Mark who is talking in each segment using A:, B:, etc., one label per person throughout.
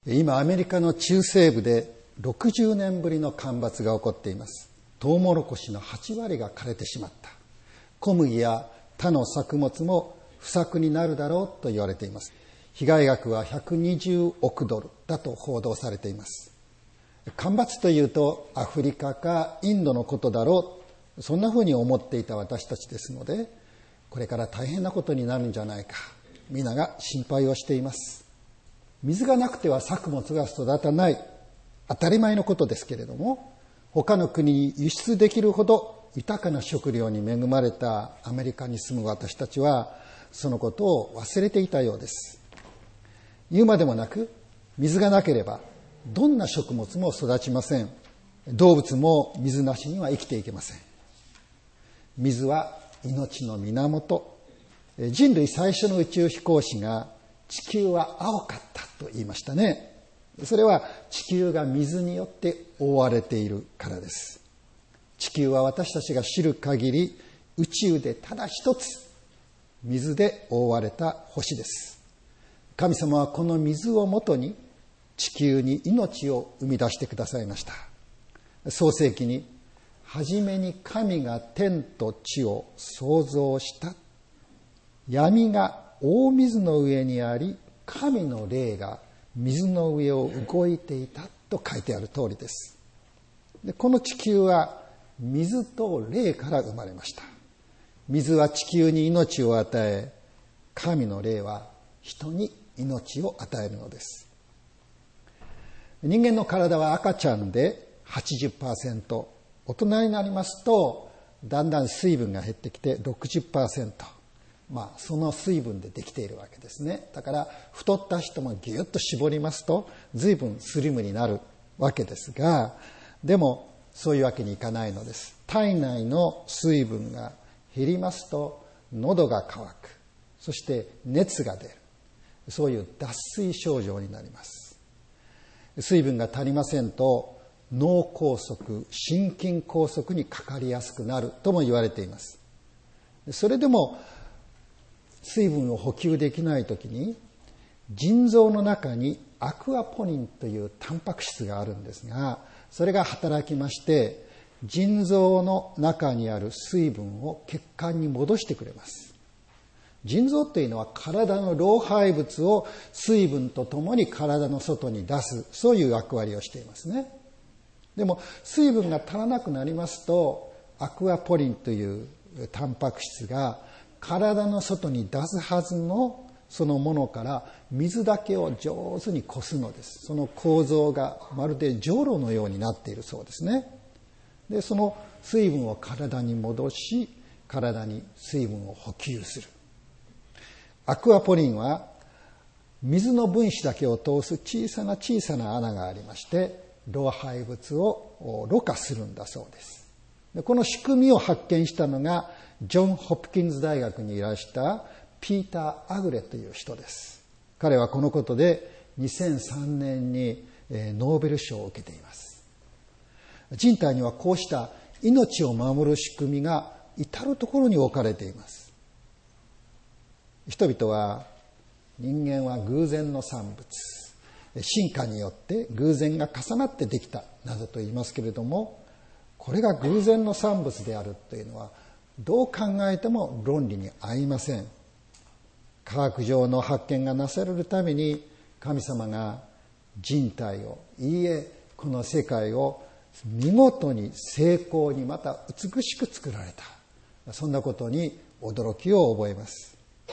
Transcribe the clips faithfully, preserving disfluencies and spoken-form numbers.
A: 今アメリカの中西部でろくじゅうねんぶりの干ばつが起こっています。トウモロコシのはちわりが枯れてしまった。小麦や他の作物も不作になるだろうと言われています。被害額はひゃくにじゅうおくドルだと報道されています。干ばつというとアフリカかインドのことだろう、そんなふうに思っていた私たちですので、これから大変なことになるんじゃないか、皆が心配をしています。水がなくては作物が育たない、当たり前のことですけれども、他の国に輸出できるほど豊かな食料に恵まれたアメリカに住む私たちはそのことを忘れていたようです。言うまでもなく、水がなければどんな食物も育ちません。動物も水なしには生きていけません。水は命の源。人類最初の宇宙飛行士が地球は青かったと言いましたね。それは地球が水によって覆われているからです。地球は私たちが知る限り宇宙でただ一つ水で覆われた星です。神様はこの水をもとに地球に命を生み出してくださいました。創世記に、はじめに神が天と地を創造した。闇が大水の上にあり、神の霊が水の上を動いていたと書いてある通りです。で、この地球は水と霊から生まれました。水は地球に命を与え、神の霊は人に命を与えるのです。人間の体は赤ちゃんで はちじゅっパーセント、大人になりますとだんだん水分が減ってきて ろくじゅっパーセント、まあその水分でできているわけですね。だから太った人もギュッと絞りますと随分スリムになるわけですが、でもそういうわけにいかないのです。体内の水分が減りますと喉が渇く、そして熱が出る、そういう脱水症状になります。水分が足りませんと脳梗塞、心筋梗塞にかかりやすくなるとも言われています。それでも水分を補給できないときに腎臓の中にアクアポニンというタンパク質があるんですが、それが働きまして腎臓の中にある水分を血管に戻してくれます。腎臓というのは体の老廃物を水分とともに体の外に出す、そういう役割をしていますね。でも水分が足らなくなりますとアクアポリンというタンパク質が体の外に出すはずのそのものから水だけを上手にこすのです。その構造がまるでじょうろのようになっているそうですね。で、その水分を体に戻し、体に水分を補給する。アクアポリンは水の分子だけを通す小さな小さな穴がありまして、老廃物をろ過するんだそうです。で、この仕組みを発見したのがジョン・ホプキンズ大学にいらしたピーター・アグレという人です。彼はこのことでにせんさんねんにノーベル賞を受けています。人体にはこうした命を守る仕組みが至るところに置かれています。人々は人間は偶然の産物、進化によって偶然が重なってできたなどと言いますけれども、これが偶然の産物であるというのはどう考えても論理に合いません。科学上の発見がなされるために神様が人体を、いいえこの世界を見事に精巧にまた美しく作られた、そんなことに驚きを覚えます。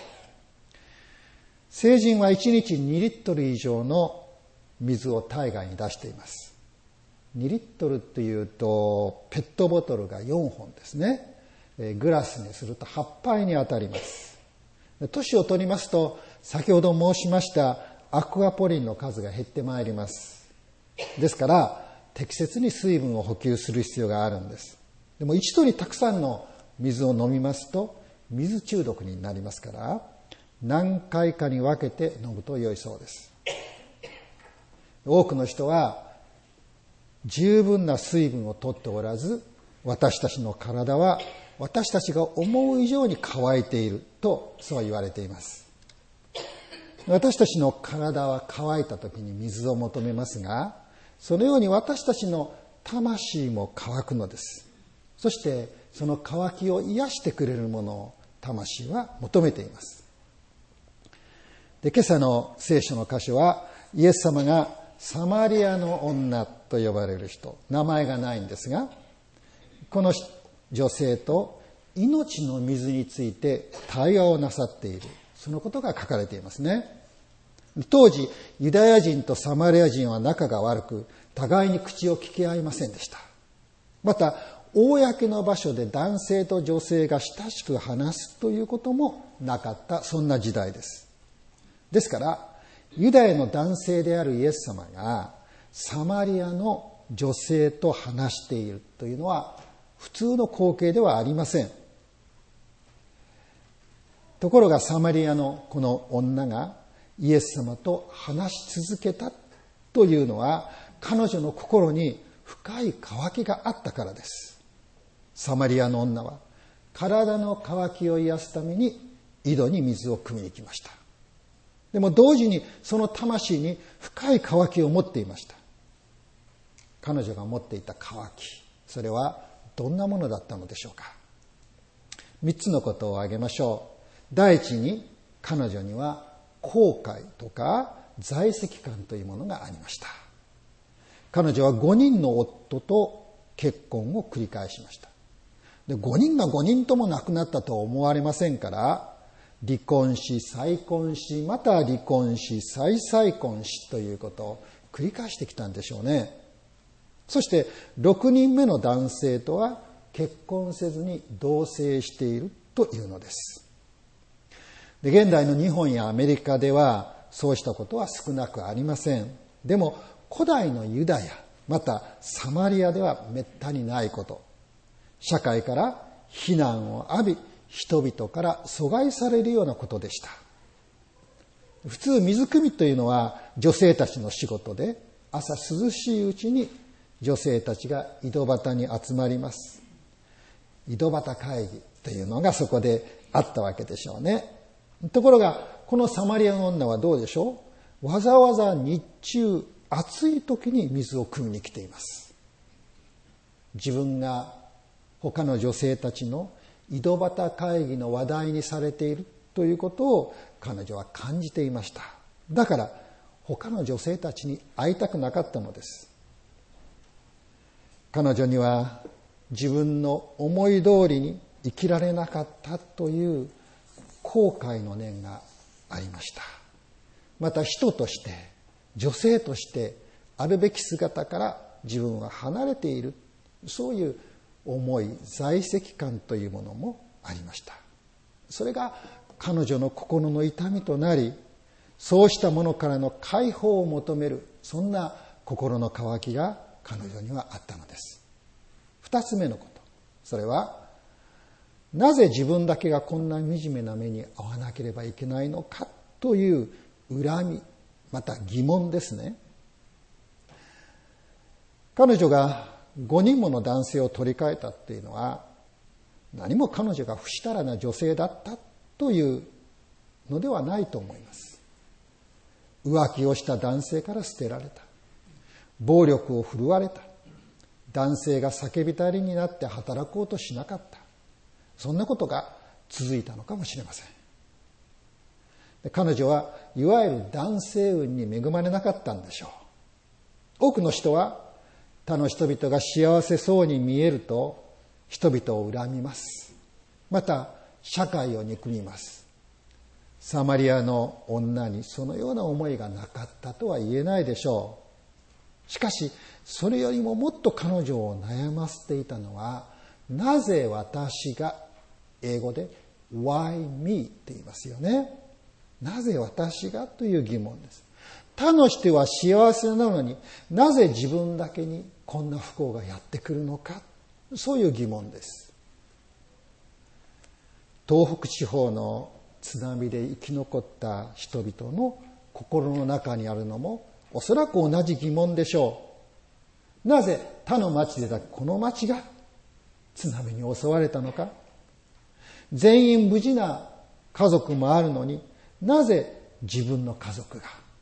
A: 成人はいちにちにリットル以上の水を体外に出しています。にリットルというとペットボトルがよんほんですね。グラスにするとはっぱいに当たります。年を取りますと先ほど申しましたアクアポリンの数が減ってまいります。ですから適切に水分を補給する必要があるんです。でも一度にたくさんの水を飲みますと水中毒になりますから、何回かに分けて飲むと良いそうです。多くの人は十分な水分を取っておらず、私たちの体は私たちが思う以上に乾いているとそう言われています。 私たちの体は乾いた時に水を求めますが、そのように私たちの魂も乾くのです。そしてその乾きを癒してくれるものを魂は求めています。で、今朝の聖書の箇所は、イエス様がサマリアの女と呼ばれる人、名前がないんですが、この女性と命の水について対話をなさっている、そのことが書かれていますね。当時ユダヤ人とサマリア人は仲が悪く、互いに口を聞き合いませんでした。また公の場所で男性と女性が親しく話すということもなかった、そんな時代です。ですからユダヤの男性であるイエス様がサマリアの女性と話しているというのは普通の光景ではありません。ところがサマリアのこの女がイエス様と話し続けたというのは、彼女の心に深い渇きがあったからです。サマリアの女は体の渇きを癒すために井戸に水を汲みに来ました。でも同時にその魂に深い渇きを持っていました。彼女が持っていた渇き、それはどんなものだったのでしょうか。三つのことを挙げましょう。第一に、彼女には後悔とか在籍感というものがありました。彼女はごにんの夫と結婚を繰り返しました。で、ごにんがごにんとも亡くなったとは思われませんから、離婚し再婚し、また離婚し再再婚しということを繰り返してきたんでしょうね。そしてろくにんめの男性とは結婚せずに同棲しているというのです。で、現代の日本やアメリカではそうしたことは少なくありません。でも古代のユダヤ、またサマリアではめったにないこと。社会から非難を浴び、人々から阻害されるようなことでした。普通水汲みというのは女性たちの仕事で、朝涼しいうちに女性たちが井戸端に集まります。井戸端会議というのがそこであったわけでしょうね。ところがこのサマリアの女はどうでしょう。わざわざ日中暑い時に水を汲みに来ています。自分が他の女性たちの井戸端会議の話題にされているということを彼女は感じていました。だから他の女性たちに会いたくなかったのです。彼女には自分の思い通りに生きられなかったという後悔の念がありました。また人として、女性としてあるべき姿から自分は離れている、そういう思い、在籍感というものもありました。それが彼女の心の痛みとなり、そうしたものからの解放を求める、そんな心の渇きが彼女にはあったのです。二つ目のこと、それはなぜ自分だけがこんな惨めな目に遭わなければいけないのかという恨み、また疑問ですね。彼女がごにんもの男性を取り替えたっていうのは、何も彼女が不死たらな女性だったというのではないと思います。浮気をした男性から捨てられた。暴力を振るわれた。男性が酒浸りになって働こうとしなかった。そんなことが続いたのかもしれません。で、彼女はいわゆる男性運に恵まれなかったんでしょう。多くの人は他の人々が幸せそうに見えると人々を恨みます。また社会を憎みます。サマリアの女にそのような思いがなかったとは言えないでしょう。しかしそれよりももっと彼女を悩ませていたのは、なぜ私が、英語で Why me って言いますよね。なぜ私がという疑問です。他の人は幸せなのになぜ自分だけにこんな不幸がやってくるのか、そういう疑問です。東北地方の津波で生き残った人々の心の中にあるのもおそらく同じ疑問でしょう。なぜ他の町でだけこの町が津波に襲われたのか。全員無事な家族もあるのになぜ自分の家族が、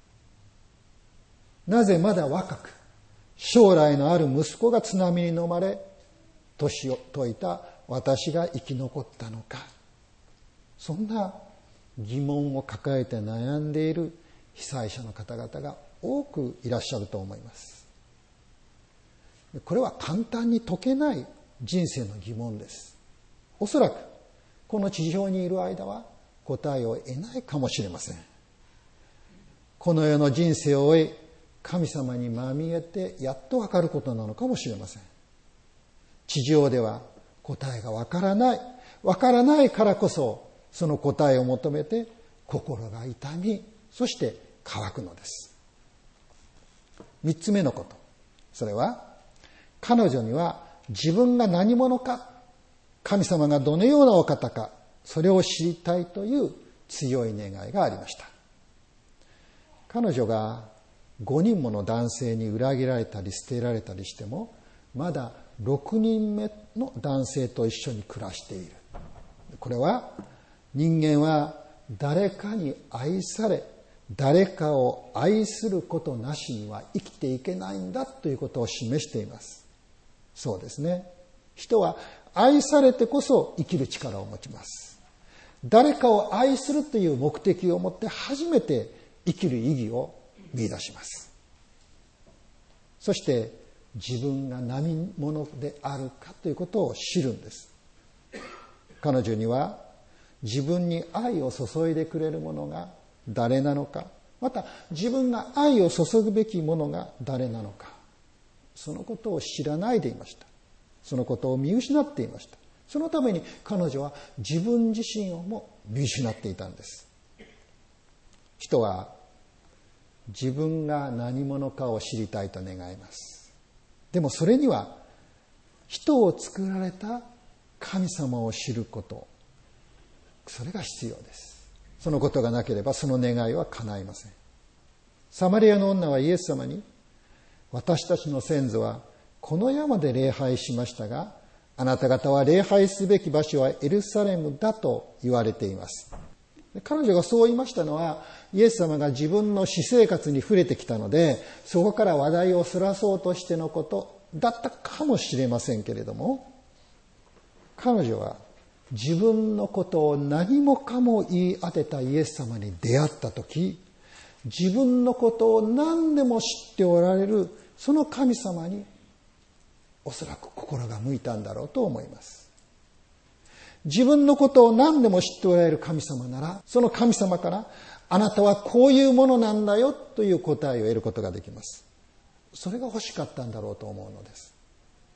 A: なぜまだ若く将来のある息子が津波に飲まれ年を解いた私が生き残ったのか、そんな疑問を抱えて悩んでいる被災者の方々が多くいらっしゃると思います。これは簡単に解けない人生の疑問です。おそらくこの地上にいる間は答えを得ないかもしれません。この世の人生を終え、神様にまみえてやっとわかることなのかもしれません。地上では答えがわからない、わからないからこそ、その答えを求めて心が痛み、そして乾くのです。三つ目のこと、それは彼女には自分が何者か、神様がどのようなお方か、それを知りたいという強い願いがありました。彼女がごにんもの男性に裏切られたり捨てられたりしても、まだろくにんめの男性と一緒に暮らしている。これは人間は誰かに愛され、誰かを愛することなしには生きていけないんだということを示しています。そうですね。人は愛されてこそ生きる力を持ちます。誰かを愛するという目的を持って初めて生きる意義を見出します。そして自分が何者であるかということを知るんです。彼女には自分に愛を注いでくれる者が誰なのか、また自分が愛を注ぐべき者が誰なのか、そのことを知らないでいました。そのことを見失っていました。そのために彼女は自分自身をも見失っていたんです。人は自分が何者かを知りたいと願います。でもそれには人を作られた神様を知ること、それが必要です。そのことがなければその願いは叶いません。サマリアの女はイエス様に、私たちの先祖はこの山で礼拝しましたが、あなた方は礼拝すべき場所はエルサレムだと言われています。彼女がそう言いましたのは、イエス様が自分の私生活に触れてきたので、そこから話題をそらそうとしてのことだったかもしれませんけれども、彼女は自分のことを何もかも言い当てたイエス様に出会ったとき、自分のことを何でも知っておられるその神様におそらく心が向いたんだろうと思います。自分のことを何でも知っておられる神様なら、その神様からあなたはこういうものなんだよという答えを得ることができます。それが欲しかったんだろうと思うのです。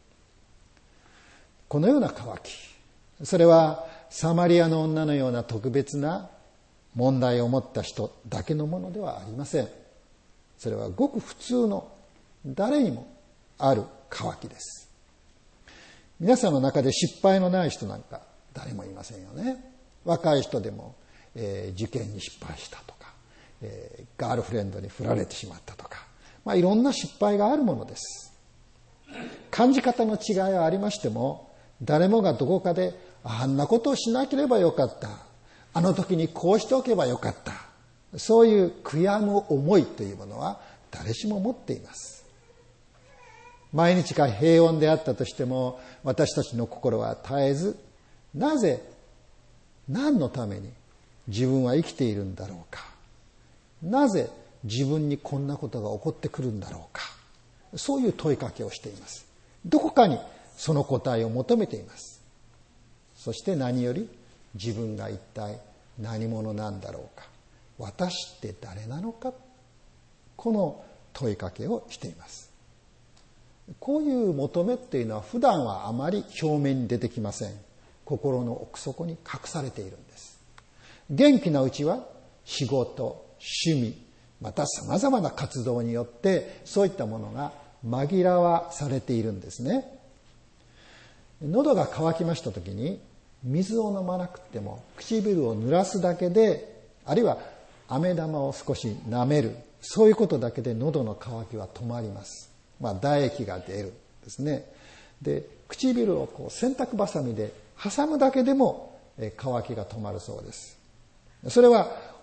A: このような渇き、それはサマリアの女のような特別な問題を持った人だけのものではありません。それはごく普通の誰にもある渇きです。皆さんの中で失敗のない人なんか誰もいませんよね。若い人でも、えー、受験に失敗したとか、えー、ガールフレンドに振られてしまったとか、まあ、いろんな失敗があるものです。感じ方の違いはありましても、誰もがどこかであんなことをしなければよかった、あの時にこうしておけばよかった、そういう悔やむ思いというものは誰しも持っています。毎日が平穏であったとしても、私たちの心は絶えず、なぜ、何のために自分は生きているんだろうか、なぜ自分にこんなことが起こってくるんだろうか、そういう問いかけをしています。どこかにその答えを求めています。そして何より自分が一体何者なんだろうか、私って誰なのか、この問いかけをしています。こういう求めっていうのは普段はあまり表面に出てきません。心の奥底に隠されているんです。元気なうちは仕事、趣味、また様々な活動によってそういったものが紛らわされているんですね。喉が渇きました時に水を飲まなくても唇を濡らすだけで、あるいは飴玉を少し舐める、そういうことだけで喉の渇きは止まります。まあ唾液が出るですね。で、唇をこう洗濯バサミで挟むだけでも渇きが止まるそうです。それは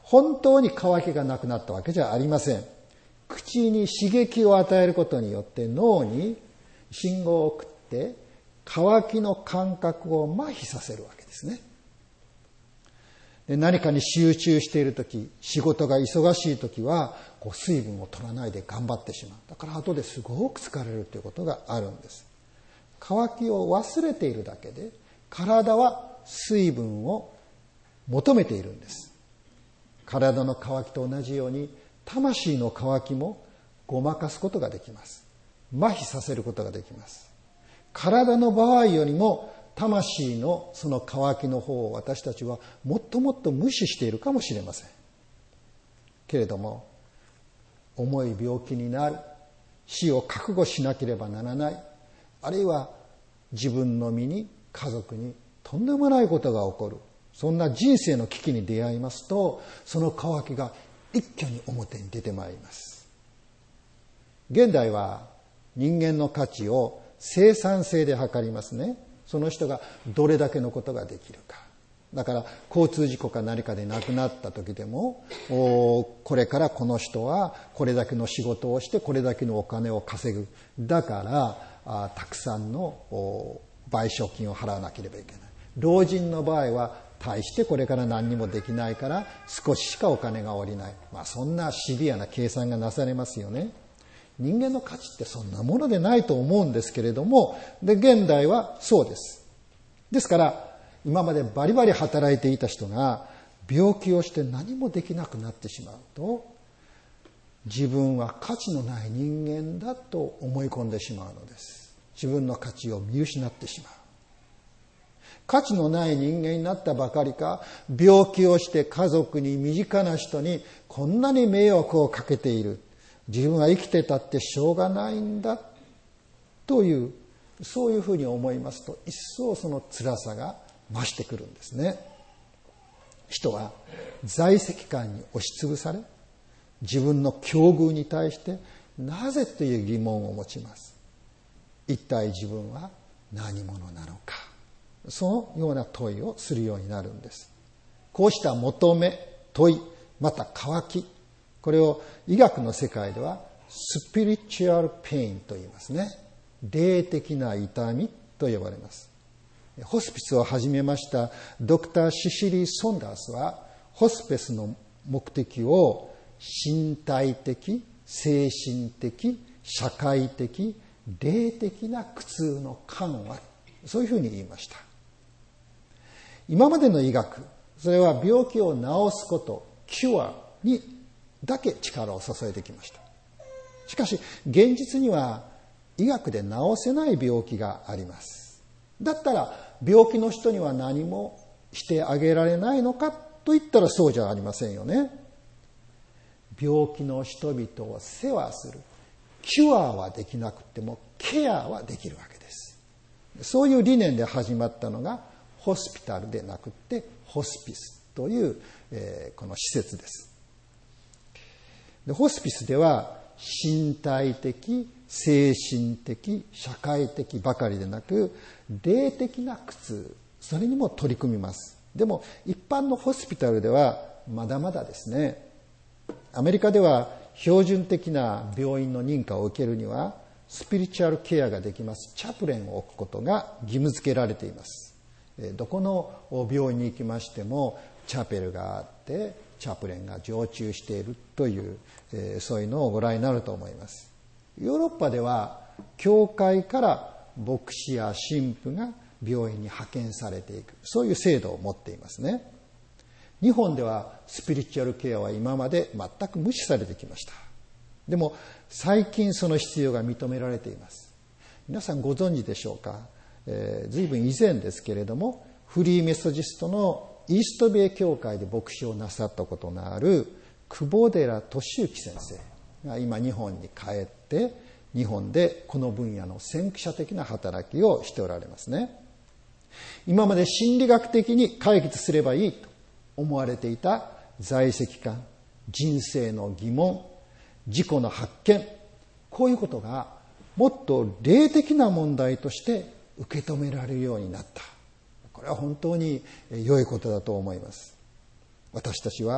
A: 本当に渇きがなくなったわけじゃありません。口に刺激を与えることによって脳に信号を送って渇きの感覚を麻痺させるわけですね。で、何かに集中しているとき、仕事が忙しいときはこう水分を取らないで頑張ってしまう。だから後ですごく疲れるということがあるんです。渇きを忘れているだけで体は水分を求めているんです。体の渇きと同じように魂の渇きもごまかすことができます。麻痺させることができます。体の場合よりも魂のその渇きの方を私たちはもっともっと無視しているかもしれません。けれども、重い病気になる、死を覚悟しなければならない、あるいは自分の身に家族にとんでもないことが起こる、そんな人生の危機に出会いますと、その渇きが一挙に表に出てまいります。現代は人間の価値を生産性で測りますね。その人がどれだけのことができるか。だから交通事故か何かで亡くなった時でも、これからこの人はこれだけの仕事をしてこれだけのお金を稼ぐ。だからたくさんの賠償金を払わなければいけない。老人の場合は大してこれから何にもできないから少ししかお金が下りない。まあそんなシビアな計算がなされますよね。人間の価値ってそんなものでないと思うんですけれども、で、現代はそうです。ですから、今までバリバリ働いていた人が病気をして何もできなくなってしまうと、自分は価値のない人間だと思い込んでしまうのです。自分の価値を見失ってしまう。価値のない人間になったばかりか、病気をして家族に身近な人にこんなに迷惑をかけている。自分は生きてたってしょうがないんだという、そういうふうに思いますと、一層その辛さが増してくるんですね。人は在籍感に押しつぶされ、自分の境遇に対してなぜという疑問を持ちます。一体自分は何者なのか。そのような問いをするようになるんです。こうした求め、問い、また渇き、これを医学の世界ではスピリチュアルペインと言いますね。霊的な痛みと呼ばれます。ホスピスを始めましたドクター・シシリー・ソンダースは、ホスピスの目的を身体的、精神的、社会的、霊的な苦痛の緩和、そういうふうに言いました。今までの医学、それは病気を治すこと、キュアにだけ力を注いできました。しかし現実には医学で治せない病気があります。だったら病気の人には何もしてあげられないのかと言ったらそうじゃありませんよね。病気の人々を世話する、キュアはできなくてもケアはできるわけです。そういう理念で始まったのがホスピタルでなくてホスピスという、えー、この施設です。で、ホスピスでは身体的、精神的、社会的ばかりでなく、霊的な苦痛、それにも取り組みます。でも一般のホスピタルではまだまだですね。アメリカでは標準的な病院の認可を受けるにはスピリチュアルケアができますチャプレンを置くことが義務付けられています。どこの病院に行きましてもチャペルがあってチャプレンが常駐しているという、えー、そういうのをご覧になると思います。ヨーロッパでは教会から牧師や神父が病院に派遣されていく、そういう制度を持っていますね。日本ではスピリチュアルケアは今まで全く無視されてきました。でも最近その必要が認められています。皆さんご存知でしょうか。えー、随分以前ですけれども、フリーメソジストのイーストベイ教会で牧師をなさったことのある久保寺俊之先生が今日本に帰って日本でこの分野の先駆者的な働きをしておられますね。今まで心理学的に解決すればいいと思われていた在籍感、人生の疑問、自己の発見、こういうことがもっと霊的な問題として受け止められるようになった。これは本当に良いことだと思います。私たちは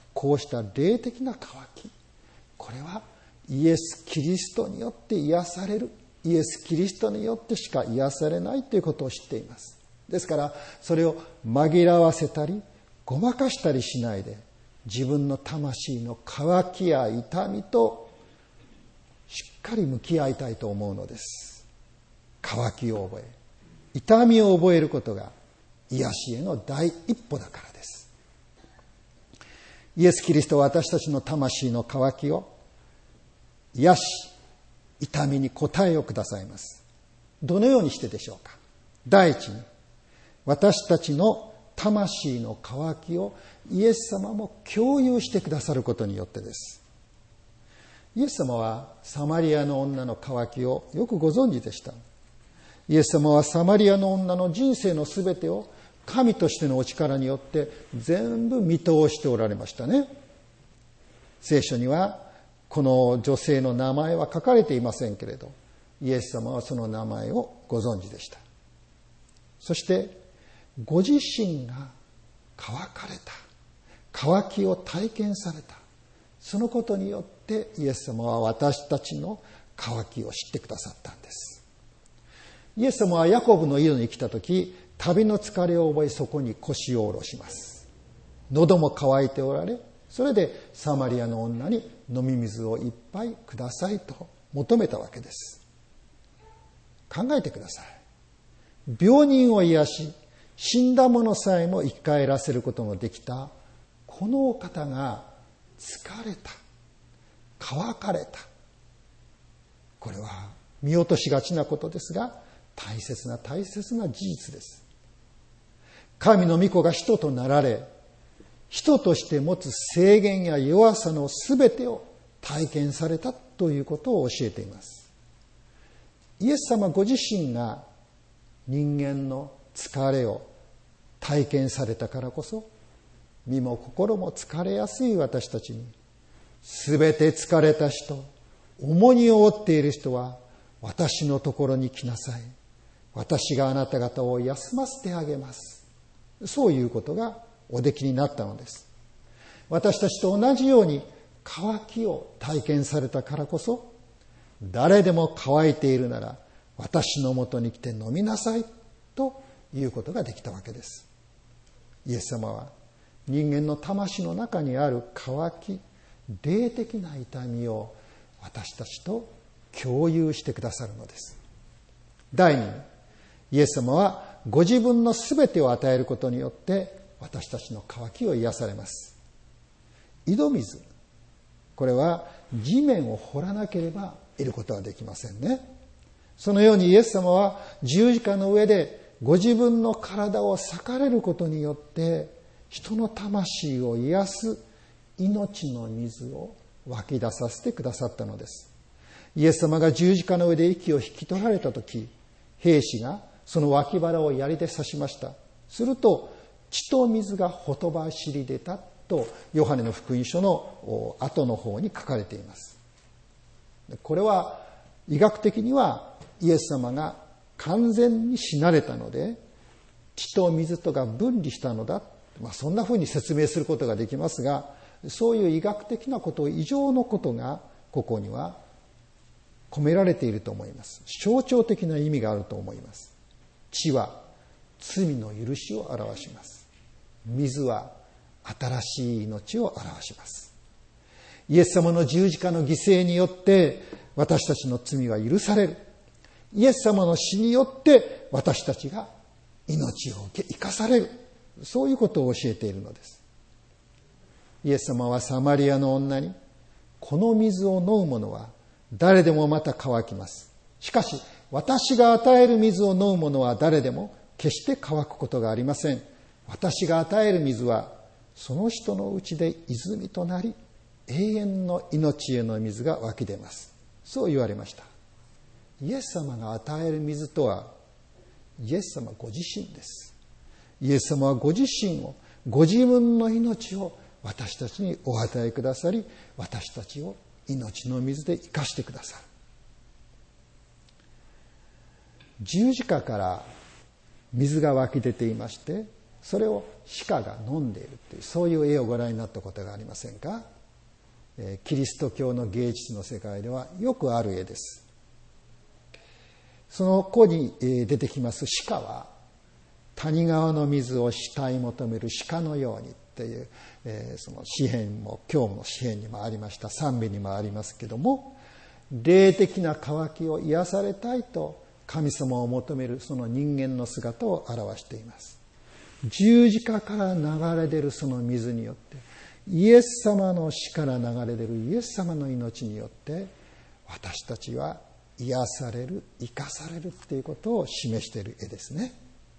A: こうした霊的な渇き、これはイエス・キリストによって癒される、イエス・キリストによってしか癒されないということを知っています。ですからそれを紛らわせたりごまかしたりしないで、自分の魂の渇きや痛みとしっかり向き合いたいと思うのです。渇きを覚え、痛みを覚えることが癒しへの第一歩だからです。イエス・キリストは私たちの魂の渇きを癒し、痛みに答えをくださいます。どのようにしてでしょうか。第一に、私たちの魂の渇きをイエス様も共有してくださることによってです。イエス様はサマリアの女の渇きをよくご存知でした。イエス様はサマリアの女の人生のすべてを神としてのお力によって全部見通しておられましたね。聖書にはこの女性の名前は書かれていませんけれど、イエス様はその名前をご存知でした。そしてご自身が渇かれた、渇きを体験された、そのことによってイエス様は私たちの渇きを知ってくださったんです。イエス様はヤコブの家に来たとき、旅の疲れを覚え、そこに腰を下ろします。喉も渇いておられ、それでサマリアの女に飲み水を一杯くださいと求めたわけです。考えてください。病人を癒し、死んだ者さえも生き返らせることのできたこのお方が疲れた、渇かれた。これは見落としがちなことですが、大切な大切な事実です。神の御子が人となられ、人として持つ制限や弱さのすべてを体験されたということを教えています。イエス様ご自身が人間の疲れを体験されたからこそ、身も心も疲れやすい私たちに、すべて疲れた人、重荷を負っている人は私のところに来なさい。私があなた方を休ませてあげます。そういうことがおできになったのです。私たちと同じように渇きを体験されたからこそ、誰でも渇いているなら私のもとに来て飲みなさいということができたわけです。イエス様は人間の魂の中にある渇き、霊的な痛みを私たちと共有してくださるのです。第二に、イエス様はご自分のすべてを与えることによって私たちの渇きを癒されます。井戸水、これは地面を掘らなければ得ることはできませんね。そのようにイエス様は十字架の上でご自分の体を裂かれることによって人の魂を癒す命の水を湧き出させてくださったのです。イエス様が十字架の上で息を引き取られたとき、兵士がその脇腹を槍で刺しました。すると血と水がほとばしり出たとヨハネの福音書の後の方に書かれています。これは医学的にはイエス様が完全に死なれたので血と水とが分離したのだ、まあ、そんなふうに説明することができますが、そういう医学的なこと以上のことがここには込められていると思います。象徴的な意味があると思います。血は罪の許しを表します。水は新しい命を表します。イエス様の十字架の犠牲によって私たちの罪は許される。イエス様の死によって私たちが命を受け生かされる。そういうことを教えているのです。イエス様はサマリアの女に、この水を飲む者は誰でもまた乾きます。しかし私が与える水を飲む者は誰でも決して乾くことがありません。私が与える水はその人のうちで泉となり、永遠の命への水が湧き出ます。そう言われました。イエス様が与える水とはイエス様ご自身です。イエス様はご自身を、ご自分の命を私たちにお与えくださり、私たちを命の水で生かしてくださる。十字架から水が湧き出ていまして、 それを鹿が飲んでいるという、そういう絵をご覧になったことがありませんか？キリスト教の芸術の世界ではよくある絵です。その子に出てきます鹿は、谷川の水を慕い求める鹿のようにという、その詩篇も今日の詩篇にもありました、賛美にもありますけども、霊的な渇きを癒されたいと神様を求めるその人間の姿を表しています。十字架から流れ出るその水によって、イエス様の死から流れ出るイエス様の命によって、私たちは癒される、生かされるということを示している絵ですね。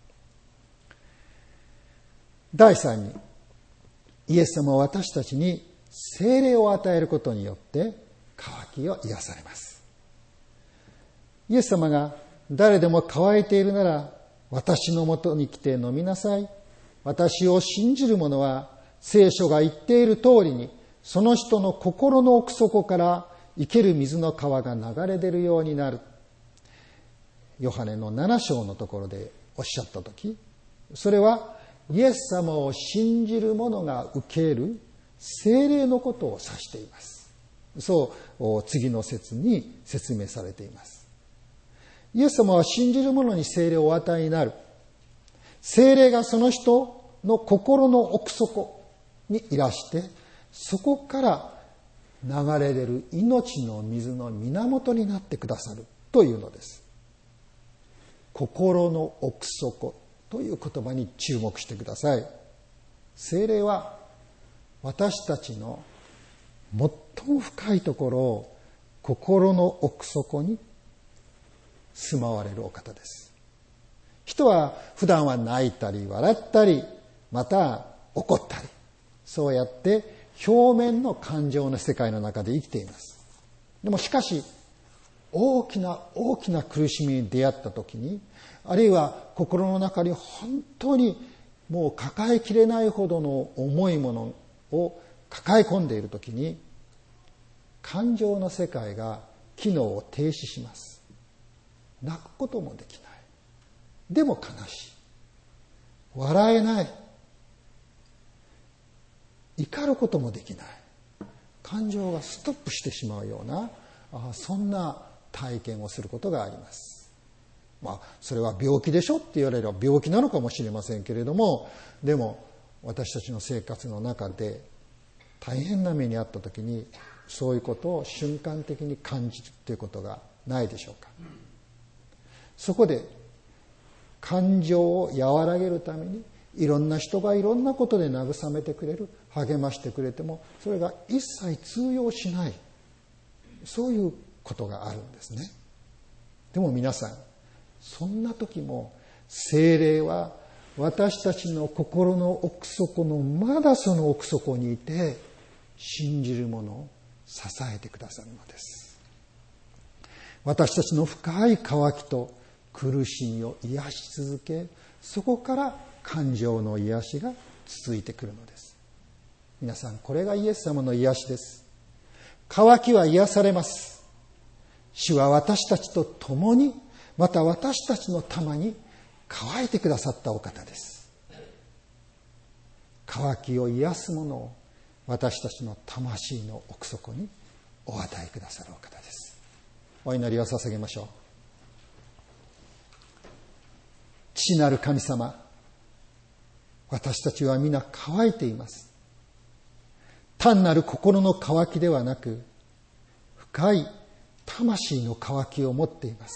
A: 第三に、イエス様は私たちに聖霊を与えることによって渇きを癒されます。イエス様が誰でも渇いているなら私のもとに来て飲みなさい。私を信じる者は聖書が言っている通りにその人の心の奥底から生ける水の川が流れ出るようになる。ヨハネのなな章のところでおっしゃったとき、それはイエス様を信じる者が受ける聖霊のことを指しています。そう次の節に説明されています。イエス様は信じる者に聖霊をお与えになる。聖霊がその人の心の奥底にいらして、そこから流れ出る命の水の源になってくださるというのです。心の奥底という言葉に注目してください。聖霊は私たちの最も深いところを心の奥底に住まわれるお方です。人は普段は泣いたり笑ったり、また怒ったり、そうやって表面の感情の世界の中で生きています。でもしかし大きな大きな苦しみに出会った時に、あるいは心の中に本当にもう抱えきれないほどの重いものを抱え込んでいる時に、感情の世界が機能を停止します。泣くこともできない。でも悲しい。笑えない。怒ることもできない。感情がストップしてしまうような、そんな体験をすることがあります。まあ、それは病気でしょって言われれば病気なのかもしれませんけれども、でも私たちの生活の中で大変な目にあった時に、そういうことを瞬間的に感じるということがないでしょうか。そこで感情を和らげるために、いろんな人がいろんなことで慰めてくれる、励ましてくれても、それが一切通用しない、そういうことがあるんですね。でも皆さん、そんな時も聖霊は私たちの心の奥底のまだその奥底にいて、信じる者を支えてくださるのです。私たちの深い渇きと苦しみを癒し続け、そこから感情の癒しが続いてくるのです。皆さん、これがイエス様の癒しです。渇きは癒されます。主は私たちと共に、また私たちのために渇いてくださったお方です。渇きを癒すものを私たちの魂の奥底にお与えくださるお方です。お祈りを捧げましょう。父なる神様、私たちは皆渇いています。単なる心の渇きではなく、深い魂の渇きを持っています。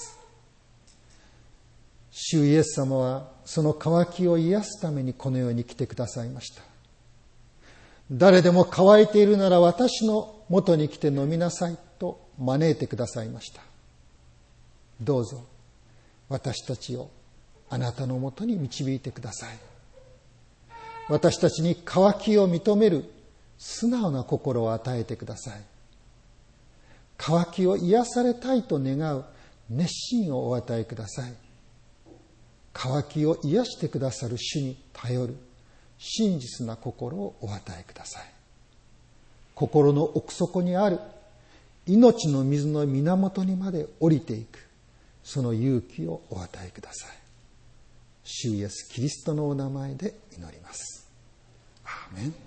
A: 主イエス様はその渇きを癒すためにこの世に来てくださいました。誰でも渇いているなら私の元に来て飲みなさいと招いてくださいました。どうぞ私たちをあなたのもとに導いてください。私たちに渇きを認める素直な心を与えてください。渇きを癒されたいと願う熱心をお与えください。渇きを癒してくださる主に頼る真実な心をお与えください。心の奥底にある命の水の源にまで降りていく、その勇気をお与えください。 主イエスキリストのお名前で祈ります。アーメン。